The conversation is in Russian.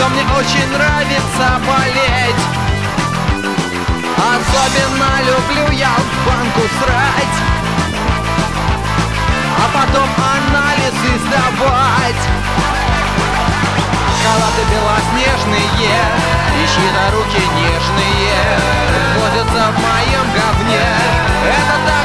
что мне очень нравится болеть. Особенно люблю я в банку срать, а потом анализы сдавать. Халаты белоснежные и чьи-то руки нежные возятся в моем говне. Это так